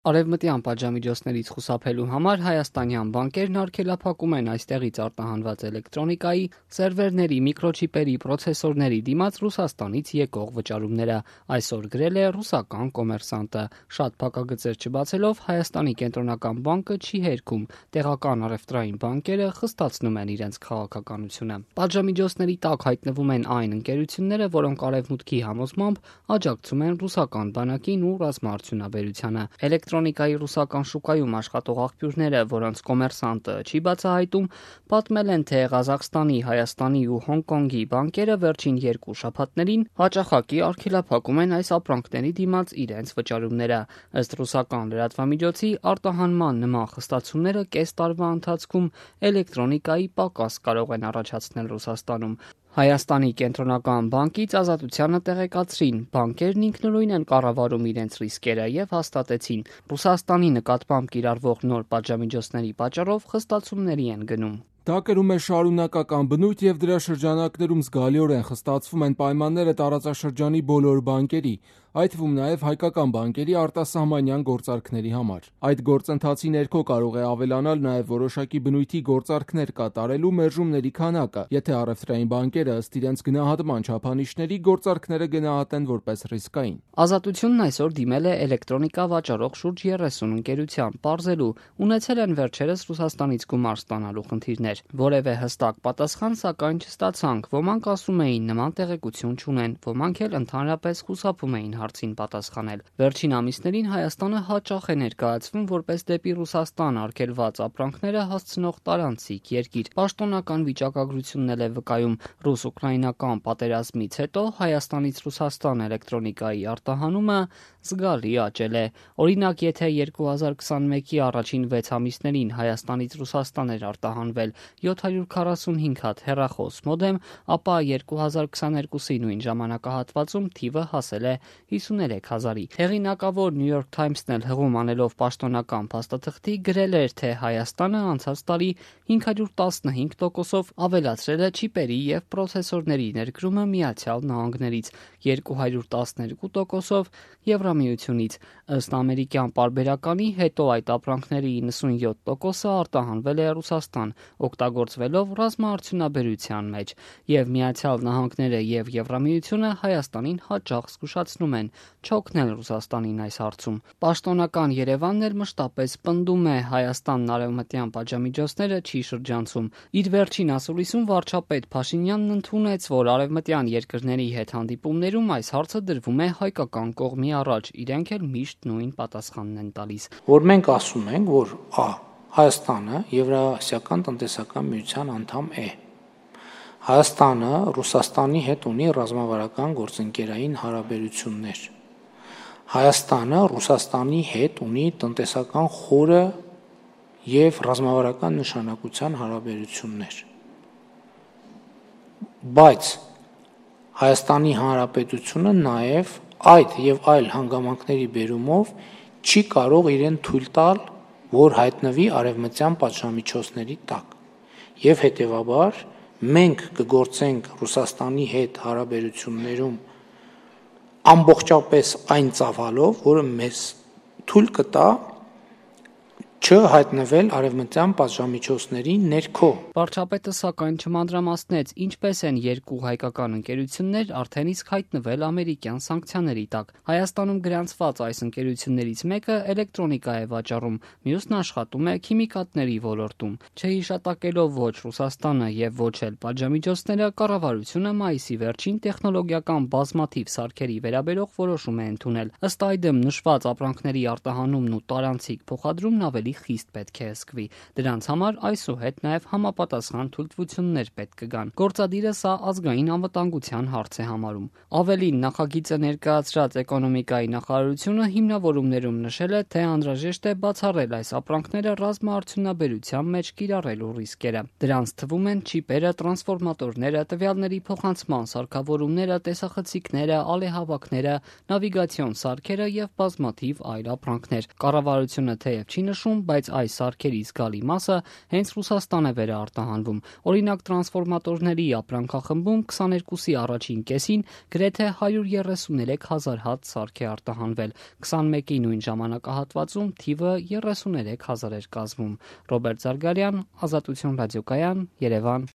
Արևմտյան պատժամիջոցներից խուսափելու համար հայաստանյան բանկերն արգելափակում են այստեղից արտահանված էլեկտրոնիկայի, սերվերների, միկրոչիպերի, պրոցեսորների դիմաց Ռուսաստանից եկող վճարումները, այսօր գրել է ռուսական Կոմերսանտը։ Շատ փակագծեր չբացելով Հայաստանի կենտրոնական բանկը չի հերքում, տեղական առևտրային բանկերը խստացնում են իրենց քաղաքականությունը։ Պատժամիջոցների տակ հայտնվում են այն ընկերությունները, որոնք արևմուտքի համոզմամբ աջակցում են ռուսական բանակին ու ռազմաարդյունաբերությանը։ Էլեկտրոնիկայի ռուսական շուկայում աշխատող աղբյուրները, որոնց Կոմերսանտը չի բացահայտում, պատմել են, թե Ղազախստանի, Հայաստանի ու Հոնկոնգի բանկերը վերջին 2 շաբաթներին հաճախակի արգելափակում են այս ապրանքների դիմաց իրենց վճարումները։ Ըստ ռուսական լրատվամիջոցի, արտահանման նման խստացումները կես տարվա ընթացքում էլեկտրոնիկայի պակաս կարող են առաջացնել Ռուսաստանում։ Հայաստանի կենտրոնական բանկից Ազատությանը տեղեկացրին, բանկերն ինքնուրույն են կառավարում իրենց ռիսկերը եւ հաստատեցին, Ռուսաստանի նկատմամբ կիրառվող նոր պատժամիջոցների պատճառով խստացումների են գնում։ Դա կրում է շարունակական բնույթ եւ դրա շրջանակներում զգալիորեն խստացվում են պայմանները տարածաշրջանի բոլոր բանկերի, այդ թվում նաև հայկական բանկերի արտասահմանյան գործարքների համար։ Այդ գործընթացի ներքո կարող է ավելանալ նաև որոշակի բնույթի գործարքներ կատարելու մերժումների քանակը, եթե առևտրային բանկերը ըստ իրենց գնահատման չափանիշների գործարքները գնահատեն որպես ռիսկային։ Ազատությունն այսօր դիմել է էլեկտրոնիկա վաճառող շուրջ 30 ընկերության, պարզելու ունեցել են վերջերս Ռուսաստանից գումար ստանալու խնդիրներ։ Որևէ հստակ պատասխան սակայն չստացանք, ոմանք ասում էին նման տեղեկություն չունեն, ոմանք էլ ընդհանրապես խուսափում էին հարցին պատասխանել։ Վերջին ամիսներին Հայաստանը հաճախ է ներկայացվում որպես դեպի Ռուսաստան արգելված ապրանքները հասցնող տարանցիկ երկիր։ Պաշտոնական վիճակագրությունն էլ է վկայում ռուս-ուկրաինական պատերազմից հետո Հայաստանից Ռուսաստան էլեկտրոնիկայի արտահանումը զգալի աճել է։ Օրինակ, եթե 2021-ի առաջին 6 ամիսներին Հայաստանից Ռուսաստան էր արտահանվել 745 հատ հեռախոս մոդեմ, ապա 2022-ի նույն ժամանակահատվածում թիվը հասել է 53 հազարի։ Հեղինակավոր New York Times-ն էլ հղում անելով պաշտոնական փաստաթղթի գրել էր, թե Հայաստանը անցած տարի 515%-ով ավելացրել է չիպերի եւ պրոցեսորների ներկրումը Միացյալ Նահանգներից, 212%-ով Եվրամիությունից։ Ըստ ամերիկյան պարբերականի, հետո այդ ապրանքների 97%-ը արտահանվել է Ռուսաստան, օգտագործվելով ռազմաարդյունաբերության մեջ, եւ Միացյալ Նահանգները եւ Եվրամիությունը Հայաստանին հաճախ զգուշացնում են չօգնել Ռուսաստանին այս հարցում։ Պաշտոնական Երևանն էլ մշտապես պնդում է, Հայաստանն արևմտյան պատժամիջոցները չի շրջանցում։ Իր վերջին ասուլիսում վարչապետ Փաշինյանն ընդունեց, որ արևմտյան երկրների հետ հանդիպումներում այս հարցը դրվում է հայկական կողմի առաջ, իրենք էլ միշտ նույն պատասխանն են տալիս։ Որ մենք ասում ենք, որ Հայաստանը Եվրասիական տնտեսական միության անդամ է։ Հայաստանը Ռուսաստանի հետ ունի ռազմավարական գործընկերային հարաբերություններ։ Հայաստանը Ռուսաստանի հետ ունի տնտեսական խորը եւ ռազմավարական նշանակության հարաբերություններ։ Բայց Հայաստանի Հանրապետությունը նաեւ այդ եւ այլ հանգամանքների բերումով չի կարող իրեն թույլ տալ, որ հայտնվի արևմտյան պատժամիջոցների տակ։ Եվ հետեւաբար մենք կգործենք Ռուսաստանի հետ հարաբերություններում ամբողջապես այն ծավալով, որը մեզ թույլ կտա չհայտնվել արևմտյան պատժամիջոցների ներքո։ Վարչապետը սակայն չմանրամասնեց, ինչպես են 2 հայկական ընկերություններ արդեն իսկ հայտնվել ամերիկյան սանկցիաների տակ։ Հայաստանում գրանցված այս ընկերություններից մեկը էլեկտրոնիկա է վաճառում, մյուսն աշխատում է քիմիկատների ոլորտում։ Չհիշատակելով ոչ Ռուսաստանը եւ ոչ էլ պատժամիջոցները, կառավարությունը մայիսի վերջին տեխնոլոգիական բազմաթիվ սարքերի վերաբերող որոշում է ընդունել։ Ըստ այդմ նշված ապրանքների արտահանումն ու տարանցիկ փոխադրումն ավելի խիստ պետք է հսկվի։ Դրանց համար այսուհետ նաև համապատասխան թույլտվություններ պետք կգան։ Գործադիրը սա ազգային անվտանգության հարց է համարում։ Ավելին, նախագիծը ներկայացրած էկոնոմիկայի նախարարությունը հիմնավորումներում նշել է, թե անհրաժեշտ է բացառել այս ապրանքները ռազմաարդյունաբերության մեջ կիրառելու ռիսկերը։ Դրանց թվում են չիպերը, տրանսֆորմատորները, տվյալների փոխանցման սարքավորումները, տեսախցիկները, ալեհավաքները, նավիգացիոն սարքերը եւ բազմաթիվ այլ ապրանքներ։ Կառավարությունը թեև չի նշում, բայց այս սարքերի զգալի մասը հենց Ռուսաստան է վերարտահանվում։ Օրինակ, տրանսֆորմատորների ապրանքախմբում 22-ի առաջին կեսին գրեթե 133,000 հատ սարք է արտահանվել, 21-ի նույն ժամանակահատվածում թիվը 33,000 էր կազմում։ Ռոբերտ Զարգարյան, Ազատություն ռադիոկայան, Երևան։